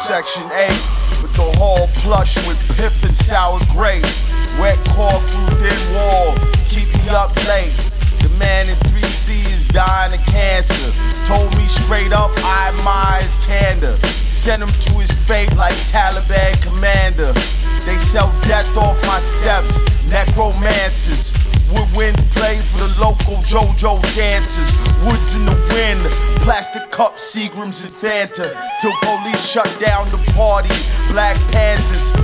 Section 8, with the hall plush with piff and sour grapes. Wet core through thin wall, keep me up late. The man in 3C is dying of cancer. Told me straight up, I admire his candor. Sent him to his fate like Taliban commander. They sell death off my steps, necromancers. Woodwinds play for the local JoJo dancers. Woods in the wind, plastic cups, Seagrams and Fanta. Till police shut down the party, Black Panthers.